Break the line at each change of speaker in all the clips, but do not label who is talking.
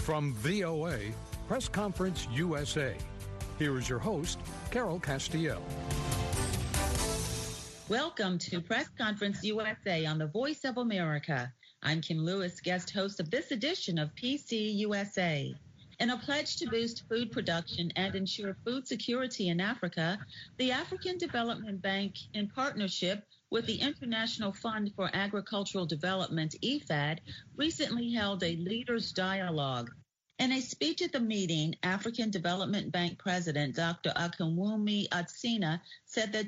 From VOA, Press Conference USA. Here is your host, Carol Castiel.
Welcome to Press Conference USA on the Voice of America. I'm Kim Lewis, guest host of this edition of PC USA. In a pledge to boost food production and ensure food security in Africa, the African Development Bank, in partnership with the International Fund for Agricultural Development, IFAD, recently held a Leaders Dialogue. In a speech at the meeting, African Development Bank President Dr. Akinwumi Adesina said that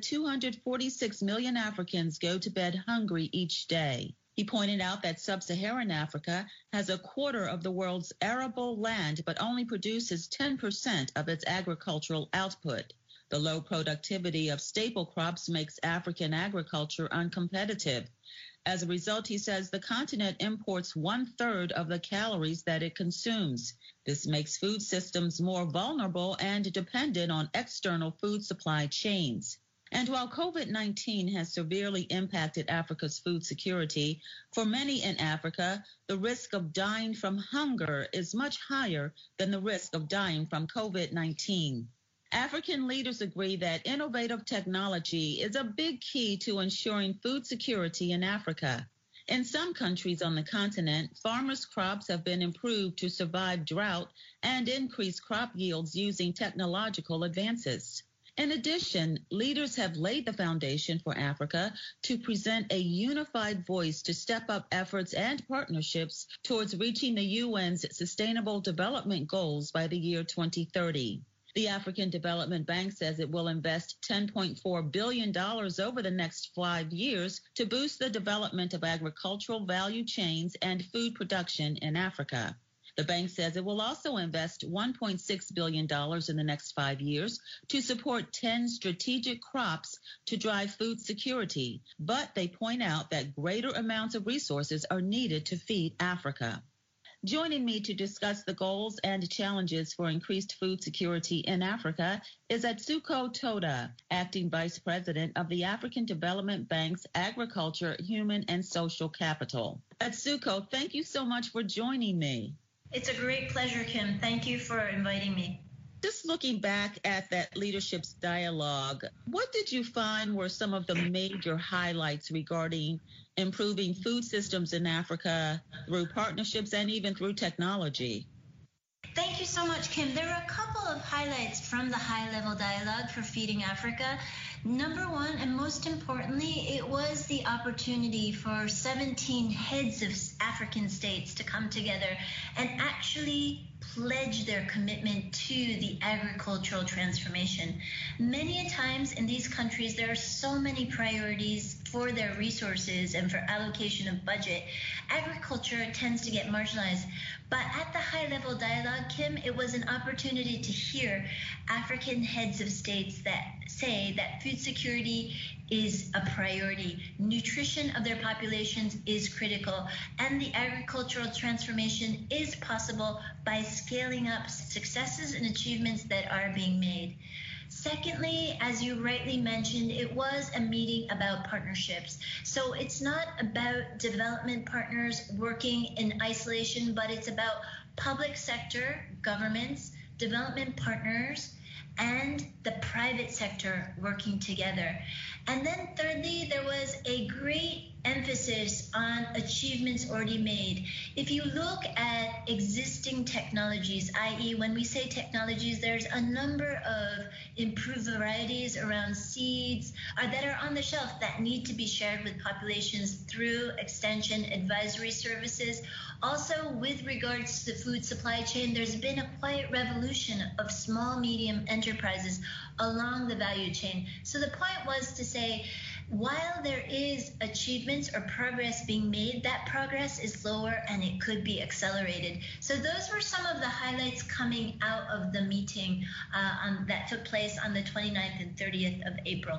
246 million Africans go to bed hungry each day. He pointed out that sub-Saharan Africa has a quarter of the world's arable land, but only produces 10% of its agricultural output. The low productivity of staple crops makes African agriculture uncompetitive. As a result, he says the continent imports 1/3 of the calories that it consumes. This makes food systems more vulnerable and dependent on external food supply chains. And while COVID-19 has severely impacted Africa's food security, for many in Africa, the risk of dying from hunger is much higher than the risk of dying from COVID-19. African leaders agree that innovative technology is a big key to ensuring food security in Africa. In some countries on the continent, farmers' crops have been improved to survive drought and increase crop yields using technological advances. In addition, leaders have laid the foundation for Africa to present a unified voice to step up efforts and partnerships towards reaching the UN's Sustainable Development Goals by the year 2030. The African Development Bank says it will invest $10.4 billion over the next 5 years to boost the development of agricultural value chains and food production in Africa. The bank says it will also invest $1.6 billion in the next 5 years to support 10 strategic crops to drive food security, but they point out that greater amounts of resources are needed to feed Africa. Joining me to discuss the goals and challenges for increased food security in Africa is Atsuko Toda, Acting Vice President of the African Development Bank's Agriculture, Human, and Social Capital. Atsuko, thank you so much for joining me.
It's a great pleasure, Kim. Thank you for inviting me.
Just looking back at that leadership's dialogue, what did you find were some of the major highlights regarding improving food systems in Africa through partnerships and even through technology?
Thank you so much, Kim. There are a couple of highlights from the high-level dialogue for Feeding Africa. Number one, and most importantly, it was the opportunity for 17 heads of African states to come together and actually pledge their commitment to the agricultural transformation. Many a times in these countries, there are so many priorities for their resources and for allocation of budget. Agriculture tends to get marginalized. But at the high-level dialogue, Kim, it was an opportunity to hear African heads of states that say that food security is a priority. Nutrition of their populations is critical, and the agricultural transformation is possible by scaling up successes and achievements that are being made. Secondly, as you rightly mentioned, it was a meeting about partnerships. So it's not about development partners working in isolation, but it's about public sector, governments, development partners, and the private sector working together. And then thirdly, there was a great emphasis on achievements already made. If you look at existing technologies, i.e. when we say technologies, there's a number of improved varieties around seeds that are on the shelf that need to be shared with populations through extension advisory services. Also, with regards to the food supply chain, there's been a quiet revolution of small, medium enterprises along the value chain. So the point was to say, while there is achievements or progress being made, that progress is slower and it could be accelerated. So those were some of the highlights coming out of the meeting that took place on the 29th and 30th of April.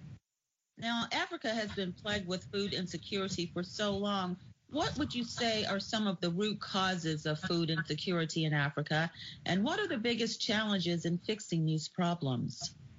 Now, Africa has been plagued with food insecurity for so long. What would you say are some of the root causes of food insecurity in Africa, and what are the biggest challenges in fixing these problems?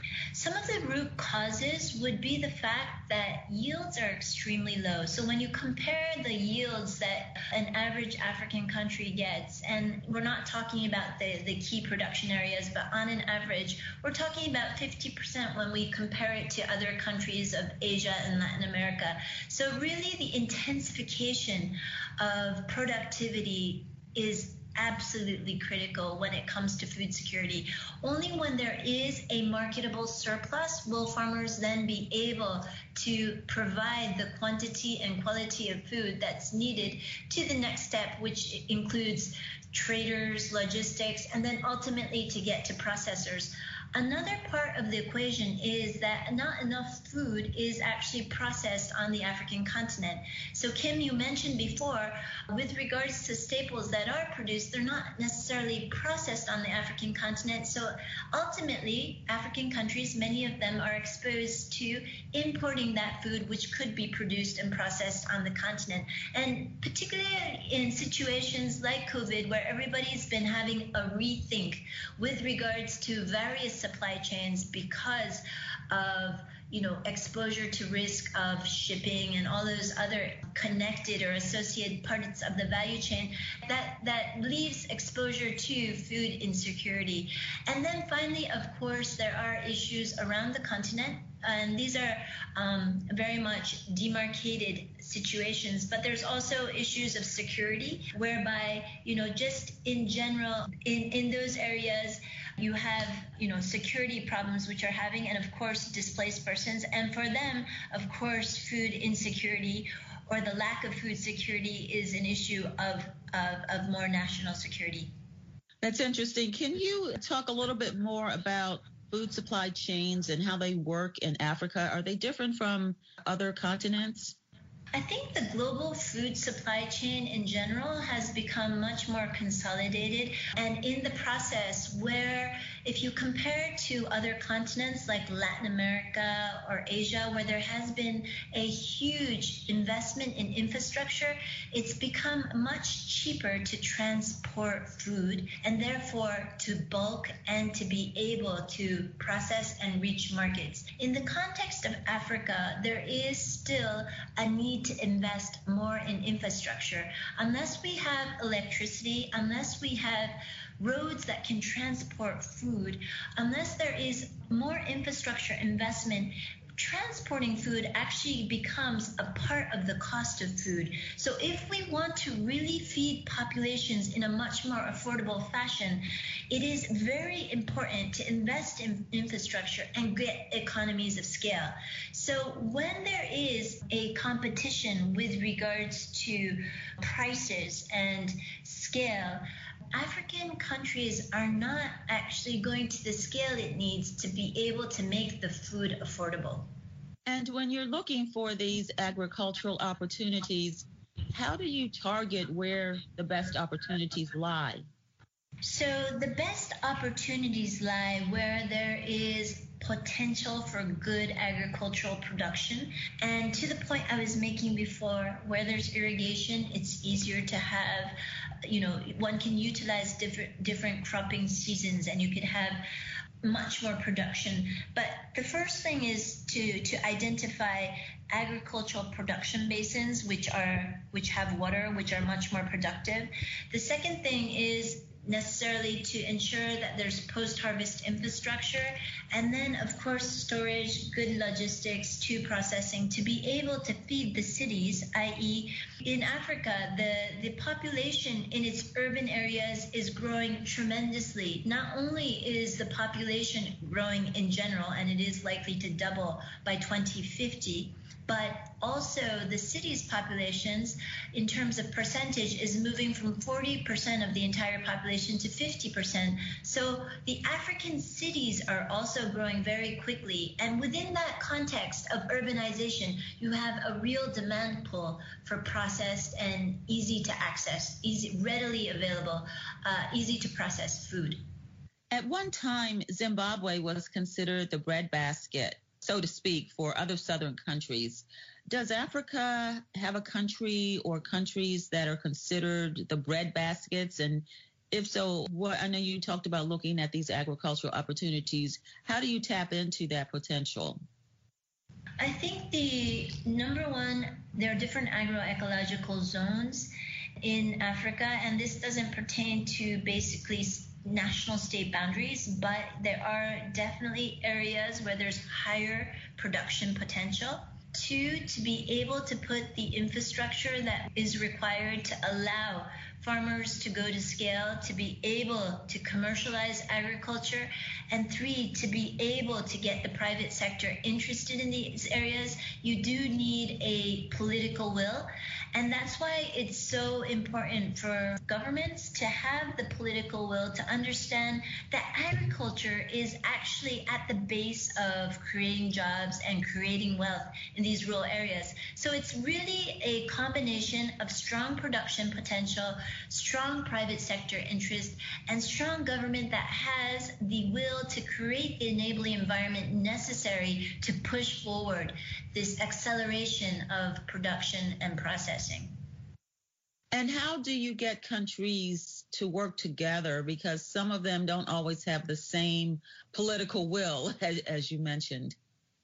Some of the root causes would be the fact that yields are extremely low. So when you compare the yields that an average African country gets, and we're not talking about the key production areas, but on an average, we're talking about 50% when we compare it to other countries of Asia and Latin America. So really the intensification of productivity is absolutely critical when it comes to food security. Only when there is a marketable surplus will farmers then be able to provide the quantity and quality of food that's needed to the next step, which includes traders, logistics, and then ultimately to get to processors. Another part of the equation is that not enough food is actually processed on the African continent. So Kim, you mentioned before, with regards to staples that are produced, they're not necessarily processed on the African continent. So ultimately, African countries, many of them are exposed to importing that food which could be produced and processed on the continent. And particularly in situations like COVID, where everybody's been having a rethink with regards to various supply chains because of exposure to risk of shipping and all those other connected or associated parts of the value chain, that leaves exposure to food insecurity. And then finally, of course, there are issues around the continent, and these are very much demarcated situations, but there's also issues of security whereby, just in general, in those areas, you have, security problems which are having, and of course, displaced persons. And for them, of course, food insecurity or the lack of food security is an issue of more national security.
That's interesting. Can you talk a little bit more about food supply chains and how they work in Africa? Are they different from other continents?
I think the global food supply chain in general has become much more consolidated, and in the process where if you compare it to other continents like Latin America or Asia, where there has been a huge investment in infrastructure, it's become much cheaper to transport food and therefore to bulk and to be able to process and reach markets. In the context of Africa, there is still a need to invest more in infrastructure. Unless we have electricity, unless we have roads that can transport food, unless there is more infrastructure investment, transporting food actually becomes a part of the cost of food. So if we want to really feed populations in a much more affordable fashion, it is very important to invest in infrastructure and get economies of scale. So when there is a competition with regards to prices and scale, African countries are not actually going to the scale it needs to be able to make the food affordable.
And when you're looking for these agricultural opportunities, how do you target where the best opportunities lie?
So the best opportunities lie where there is potential for good agricultural production. And to the point I was making before, where there's irrigation, it's easier to have, one can utilize different cropping seasons and you can have much more production. But the first thing is to identify agricultural production basins which have water, which are much more productive. The second thing is necessarily to ensure that there's post-harvest infrastructure, and then of course storage, good logistics to processing to be able to feed the cities, i.e. in Africa, the population in its urban areas is growing tremendously. Not only is the population growing in general, and it is likely to double by 2050, but also the city's populations in terms of percentage is moving from 40% of the entire population to 50%. So the African cities are also growing very quickly. And within that context of urbanization, you have a real demand pull for processed and easy to access, readily available, easy to process food.
At one time, Zimbabwe was considered the breadbasket, so to speak, for other southern countries. Does Africa have a country or countries that are considered the breadbaskets? And If so, what I know you talked about looking at these agricultural opportunities. How do you tap into that potential?
I think the number one, there are different agroecological zones in Africa, and this doesn't pertain to basically national state boundaries, but there are definitely areas where there's higher production potential. Two, to be able to put the infrastructure that is required to allow farmers to go to scale, to be able to commercialize agriculture, and three, to be able to get the private sector interested in these areas, you do need a political will. And that's why it's so important for governments to have the political will to understand that agriculture is actually at the base of creating jobs and creating wealth in these rural areas. So it's really a combination of strong production potential, strong private sector interest, and strong government that has the will to create the enabling environment necessary to push forward this acceleration of production and processing.
And how do you get countries to work together? Because some of them don't always have the same political will, as you mentioned.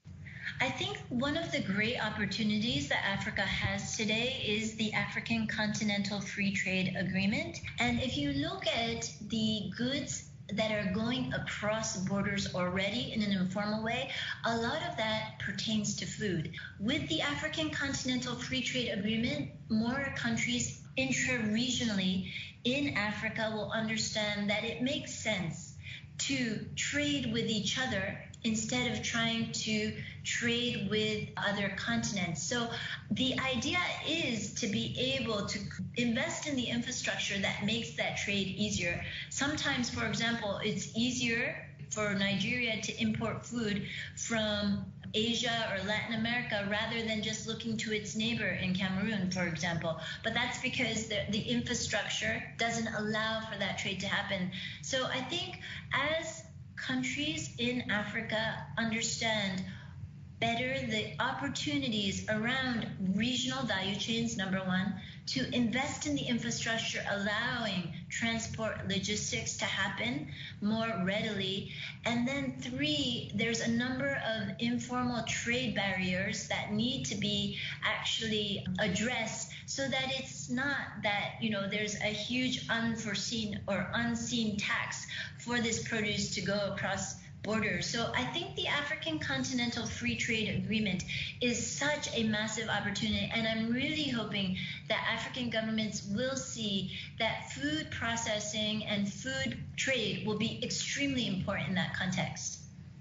I think one of the great opportunities that Africa has today is the African Continental Free Trade Agreement. And if you look at the goods that are going across borders already in an informal way, a lot of that pertains to food. With the African Continental Free Trade Agreement, more countries intra-regionally in Africa will understand that it makes sense to trade with each other instead of trying to trade with other continents. So the idea is to be able to invest in the infrastructure that makes that trade easier. Sometimes, for example, it's easier for Nigeria to import food from Asia or Latin America rather than just looking to its neighbor in Cameroon, for example. But that's because the infrastructure doesn't allow for that trade to happen. So I think as countries in Africa understand better the opportunities around regional value chains, number one, to invest in the infrastructure allowing transport logistics to happen more readily. And then three, there's a number of informal trade barriers that need to be actually addressed so that it's not that, there's a huge unforeseen or unseen tax for this produce to go across borders. So I think the African Continental Free Trade Agreement is such a massive opportunity, and I'm really hoping that African governments will see that food processing and food trade will be extremely important in that context.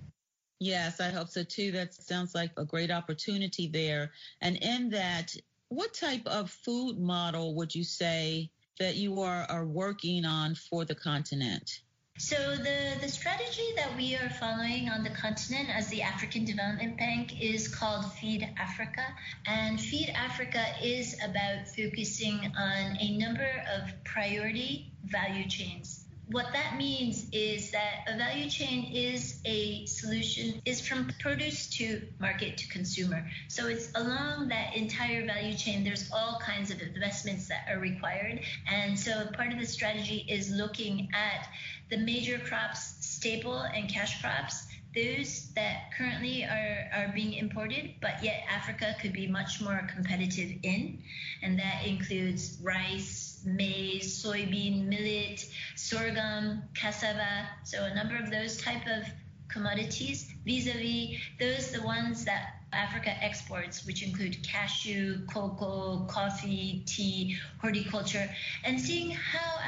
Yes, I hope so too. That sounds like a great opportunity there. And in that, what type of food model would you say that you are working on for the continent?
So the strategy that we are following on the continent as the African Development Bank is called Feed Africa. And Feed Africa is about focusing on a number of priority value chains. What that means is that a value chain is a solution, is from produce to market to consumer. So it's along that entire value chain, there's all kinds of investments that are required. And so part of the strategy is looking at the major crops, staple and cash crops, those that currently are being imported, but yet Africa could be much more competitive in. And that includes rice, maize, soybean, millet, sorghum, cassava. So a number of those type of commodities vis-a-vis the ones that Africa exports, which include cashew, cocoa, coffee, tea, horticulture, and seeing how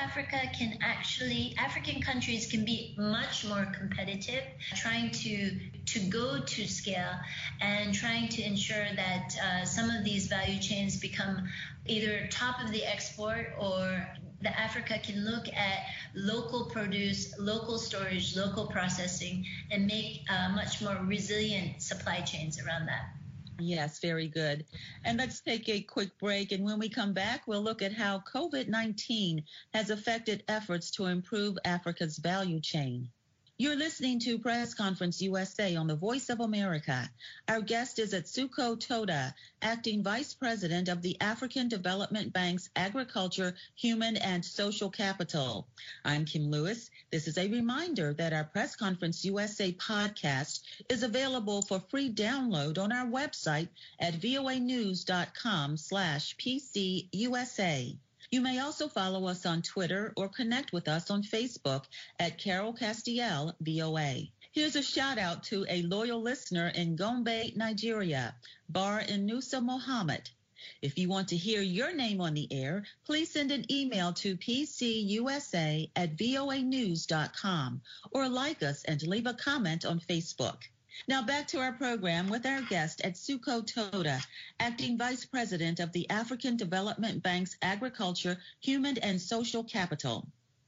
African countries can be much more competitive, trying to go to scale and trying to ensure that some of these value chains become either top of the export or that Africa can look at local produce, local storage, local processing, and make much more resilient supply chains around that.
Yes, very good. And let's take a quick break. And when we come back, we'll look at how COVID-19 has affected efforts to improve Africa's value chain. You're listening to Press Conference USA on the Voice of America. Our guest is Atsuko Toda, Acting Vice President of the African Development Bank's Agriculture, Human, and Social Capital. I'm Kim Lewis. This is a reminder that our Press Conference USA podcast is available for free download on our website at voanews.com/PCUSA. You may also follow us on Twitter or connect with us on Facebook at Carol Castiel, VOA. Here's a shout out to a loyal listener in Gombe, Nigeria, Bar Inusa Mohammed. If you want to hear your name on the air, please send an email to pcusa@voanews.com or like us and leave a comment on Facebook. Now back to our program with our guest, Atsuko Toda, Acting Vice President of the African Development Bank's Agriculture, Human, and Social Capital.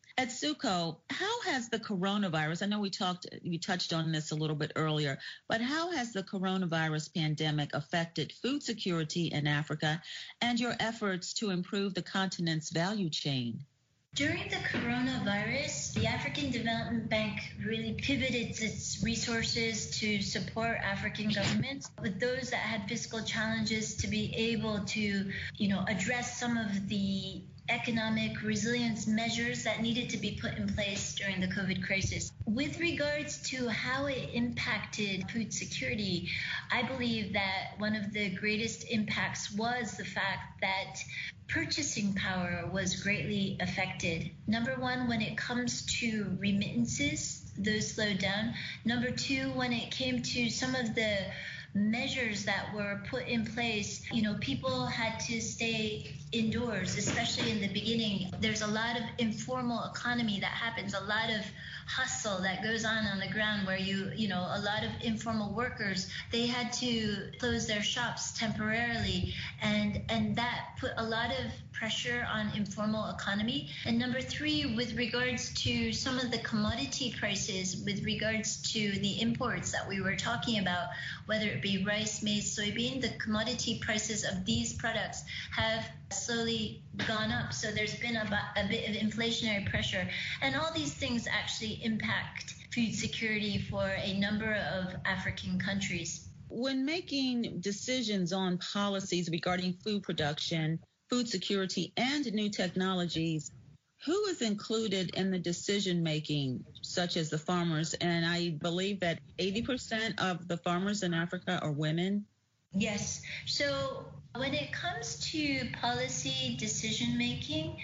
Atsuko, how has the coronavirus, I know we touched on this a little bit earlier, but how has the coronavirus pandemic affected food security in Africa and your efforts to improve the continent's value chain?
During the coronavirus, the African Development Bank really pivoted its resources to support African governments with those that had fiscal challenges to be able to, address some of the economic resilience measures that needed to be put in place during the COVID crisis. With regards to how it impacted food security, I believe that one of the greatest impacts was the fact that purchasing power was greatly affected. Number one, when it comes to remittances, those slowed down. Number two, when it came to some of the measures that were put in place, people had to stay indoors, especially in the beginning. There's a lot of informal economy that happens, a lot of hustle that goes on the ground where a lot of informal workers, they had to close their shops temporarily, and that put a lot of pressure on informal economy. And number three, with regards to some of the commodity prices, with regards to the imports that we were talking about, whether it be rice, maize, soybean, the commodity prices of these products have slowly gone up. So there's been a bit of inflationary pressure. And all these things actually impact food security for a number of African countries.
When making decisions on policies regarding food production, food security, and new technologies, who is included in the decision-making, such as the farmers? And I believe that 80% of the farmers in Africa are women.
Yes. So when it comes to policy decision-making,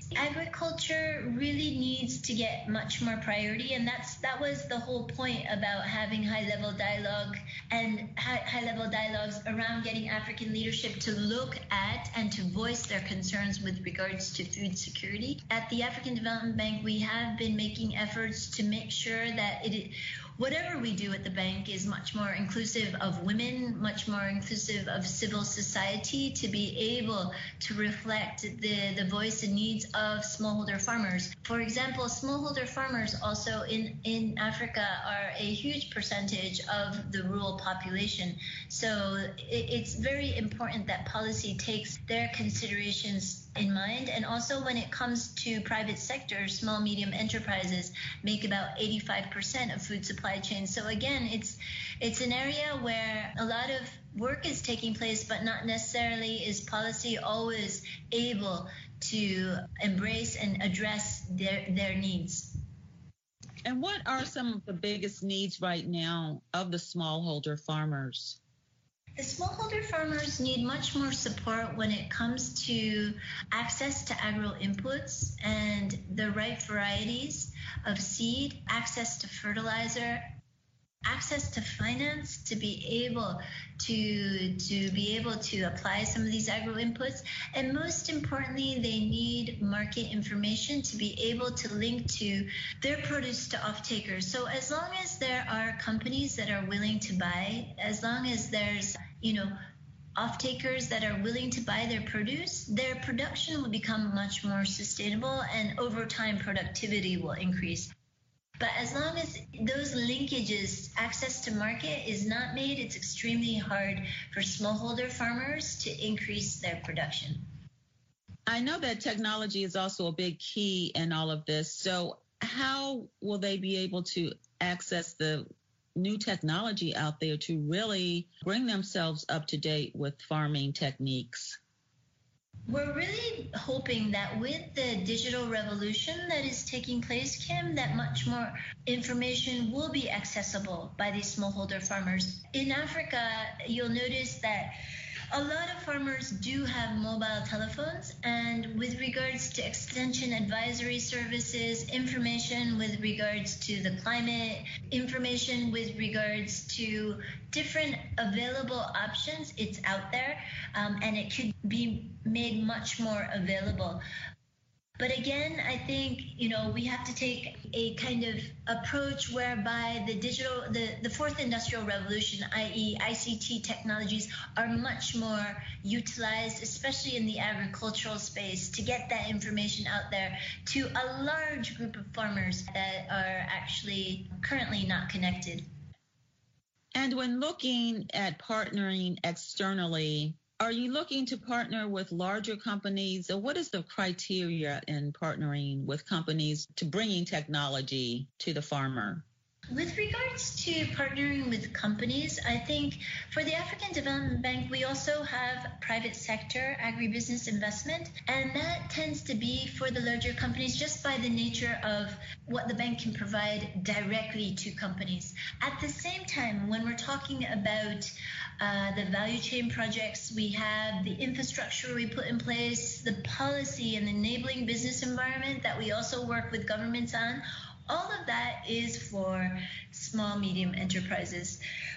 agriculture really needs to get much more priority, and that was the whole point about having high-level dialogue and high-level dialogues around getting African leadership to look at and to voice their concerns with regards to food security. At the African Development Bank, we have been making efforts to make sure that whatever we do at the bank is much more inclusive of women, much more inclusive of civil society, to be able to reflect the voice and needs of smallholder farmers. For example, smallholder farmers also in Africa are a huge percentage of the rural population. So it's very important that policy takes their considerations in mind. And also when it comes to private sector, small, medium enterprises make about 85% of food supply chain. So again, it's an area where a lot of work is taking place, but not necessarily is policy always able to embrace and address their needs.
And what are some of the biggest needs right now of the smallholder farmers?
The smallholder farmers need much more support when it comes to access to agro inputs and the right varieties of seed, access to fertilizer, access to finance to be able to apply some of these agro inputs. And most importantly, they need market information to be able to link to their produce to off-takers. So as long as there are companies that are willing to buy, as long as there's off-takers that are willing to buy their produce, their production will become much more sustainable, and over time productivity will increase. But as long as those linkages, access to market is not made, it's extremely hard for smallholder farmers to increase their production.
I know that technology is also a big key in all of this. So how will they be able to access the new technology out there to really bring themselves up to date with farming techniques?
We're really hoping that with the digital revolution that is taking place, Kim, that much more information will be accessible by these smallholder farmers. In Africa, you'll notice that a lot of farmers do have mobile telephones, and with regards to extension advisory services, information with regards to the climate, information with regards to different available options, it's out there, and it could be made much more available. But again, I think, we have to take a kind of approach whereby the fourth industrial revolution, i.e. ICT technologies, are much more utilized, especially in the agricultural space, to get that information out there to a large group of farmers that are actually currently not connected.
And when looking at partnering externally, are you looking to partner with larger companies? Or what is the criteria in partnering with companies to bringing technology to the farmer?
With regards to partnering with companies, I think for the African Development Bank, we also have private sector agribusiness investment, and that tends to be for the larger companies just by the nature of what the bank can provide directly to companies. At the same time, when we're talking about the value chain projects we have, the infrastructure we put in place, the policy and enabling business environment that we also work with governments on, all of that is for small, medium enterprises.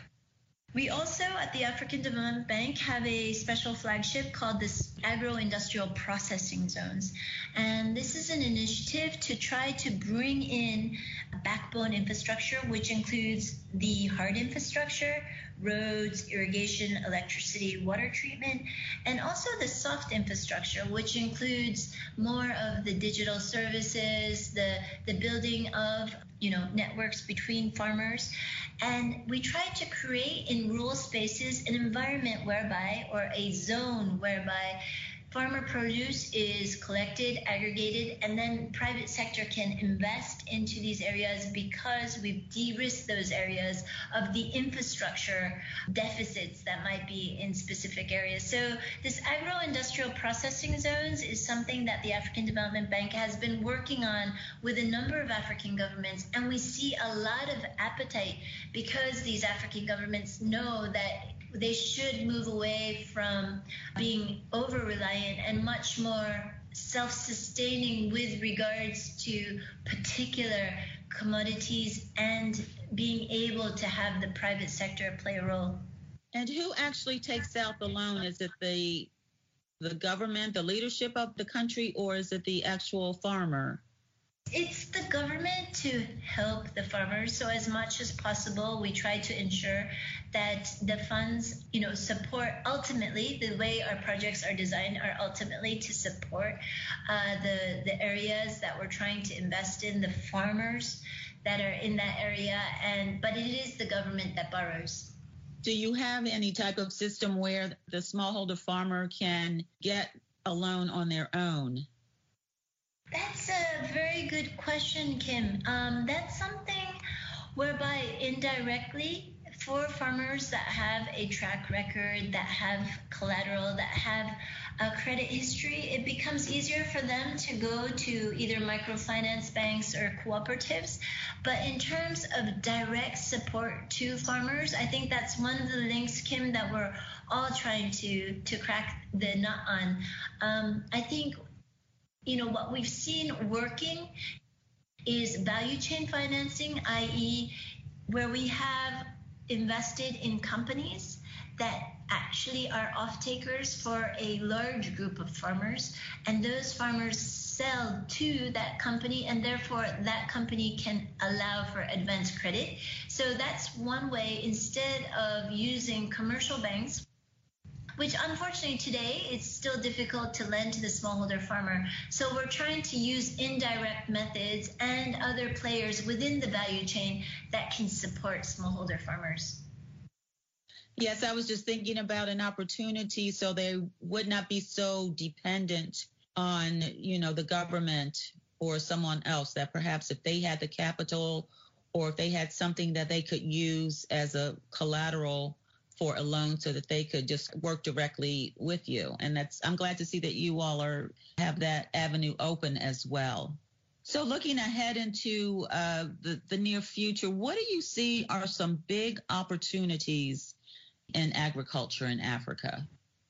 We also, at the African Development Bank, have a special flagship called the Agro-Industrial Processing Zones. And this is an initiative to try to bring in backbone infrastructure, which includes the hard infrastructure, roads, irrigation, electricity, water treatment, and also the soft infrastructure, which includes more of the digital services, the building of networks between farmers. And we try to create in rural spaces an environment whereby, or a zone whereby, farmer produce is collected, aggregated, and then private sector can invest into these areas because we've de-risked those areas of the infrastructure deficits that might be in specific areas. So this agro-industrial processing zones is something that the African Development Bank has been working on with a number of African governments, and we see a lot of appetite because these African governments know that they should move away from being over-reliant and much more self-sustaining with regards to particular commodities and being able to have the private sector play a role.
And who actually takes out the loan? Is it the government, the leadership of the country, or is it the actual farmer?
It's the government to help the farmers. So as much as possible, we try to ensure that the funds, support, ultimately, the way our projects are designed are ultimately to support the areas that we're trying to invest in, the farmers that are in that area. But it is the government that borrows.
Do you have any type of system where the smallholder farmer can get a loan on their own?
That's a very good question, Kim. That's something whereby indirectly for farmers that have a track record, that have collateral, that have a credit history, it becomes easier for them to go to either microfinance banks or cooperatives. But in terms of direct support to farmers, I think that's one of the links, Kim, that we're all trying to crack the nut on. I think what we've seen working is value chain financing, i.e. where we have invested in companies that actually are off-takers for a large group of farmers, and those farmers sell to that company, and therefore that company can allow for advanced credit. So that's one way, instead of using commercial banks, which unfortunately today it's still difficult to lend to the smallholder farmer. So we're trying to use indirect methods and other players within the value chain that can support smallholder farmers.
Yes, I was just thinking about an opportunity so they would not be so dependent on, the government or someone else, that perhaps if they had the capital or if they had something that they could use as a collateral for a loan so that they could just work directly with you. And I'm glad to see that you all have that avenue open as well. So looking ahead into the near future, what do you see are some big opportunities in agriculture in Africa?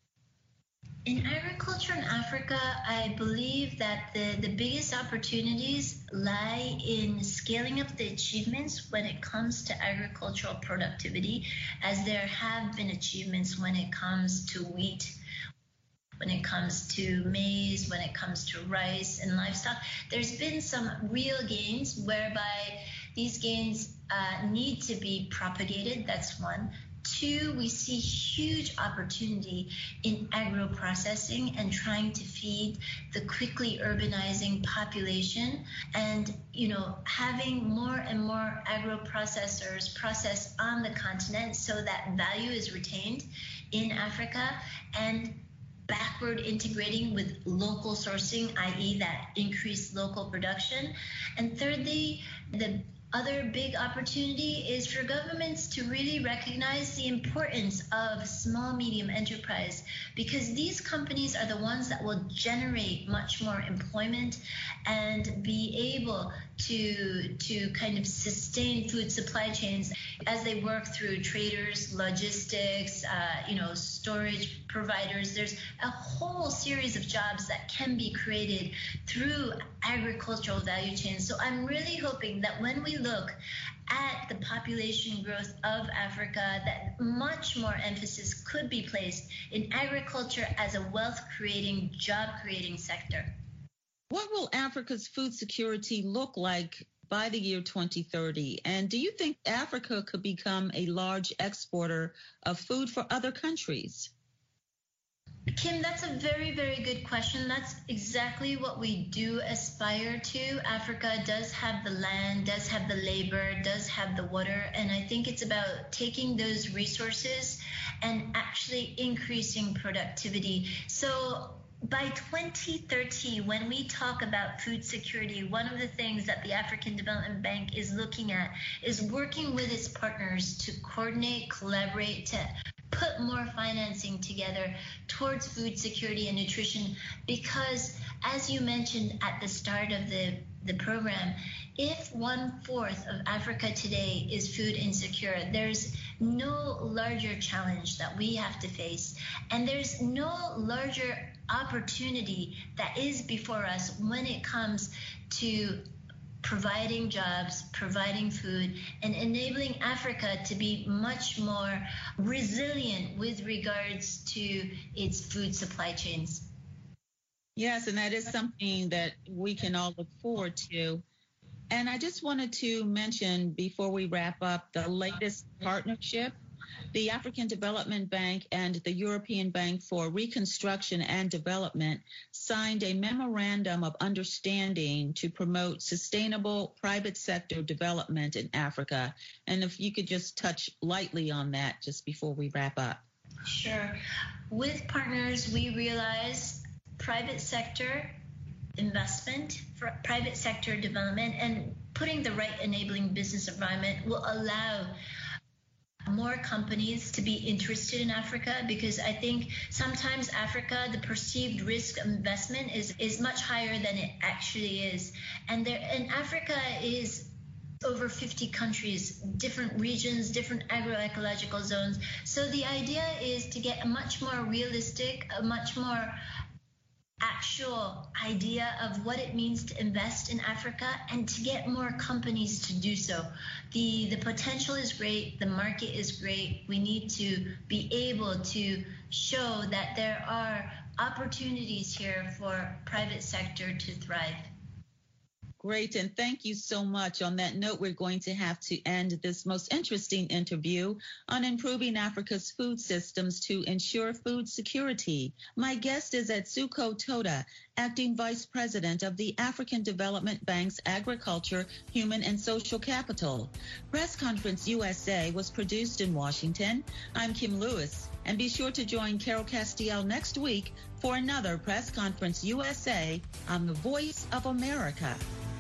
In agriculture in Africa, I believe that the biggest opportunities lie in scaling up the achievements when it comes to agricultural productivity, as there have been achievements when it comes to wheat, when it comes to maize, when it comes to rice and livestock. There's been some real gains whereby these gains need to be propagated. That's one. Two, we see huge opportunity in agro-processing and trying to feed the quickly urbanizing population, and having more and more agro-processors process on the continent so that value is retained in Africa, and backward integrating with local sourcing, i.e. that increased local production. And thirdly, the other big opportunity is for governments to really recognize the importance of small, medium enterprise, because these companies are the ones that will generate much more employment and be able to kind of sustain food supply chains as they work through traders, logistics, storage providers. There's a whole series of jobs that can be created through agricultural value chains. So I'm really hoping that when we look at the population growth of Africa, that much more emphasis could be placed in agriculture as a wealth-creating, job-creating sector.
What will Africa's food security look like by the year 2030? And do you think Africa could become a large exporter of food for other countries?
Kim, that's a very, very good question. That's exactly what we do aspire to. Africa does have the land, does have the labor, does have the water, and I think it's about taking those resources and actually increasing productivity. So by 2030, when we talk about food security, one of the things that the African Development Bank is looking at is working with its partners to coordinate, collaborate, to put more financing together towards food security and nutrition, because as you mentioned at the start of the program, if 1/4 of Africa today is food insecure, there's no larger challenge that we have to face, and there's no larger opportunity that is before us when it comes to providing jobs, providing food, and enabling Africa to be much more resilient with regards to its food supply chains.
Yes, and that is something that we can all look forward to. And I just wanted to mention before we wrap up the latest partnership. The African Development Bank and the European Bank for Reconstruction and Development signed a memorandum of understanding to promote sustainable private sector development in Africa. And if you could just touch lightly on that just before we wrap up.
Sure. With partners, we realize private sector investment, for private sector development, and putting the right enabling business environment will allow more companies to be interested in Africa, because I think sometimes Africa, the perceived risk of investment is much higher than it actually is. And Africa is over 50 countries, different regions, different agroecological zones. So the idea is to get a much more realistic, a much more actual idea of what it means to invest in Africa, and to get more companies to do so. The potential is great. The market is great. We need to be able to show that there are opportunities here for private sector to thrive.
Great, and thank you so much. On that note, we're going to have to end this most interesting interview on improving Africa's food systems to ensure food security. My guest is Atsuko Toda, Acting Vice President of the African Development Bank's Agriculture, Human and Social Capital. Press Conference USA was produced in Washington. I'm Kim Lewis, and be sure to join Carol Castiel next week for another Press Conference USA on the Voice of America.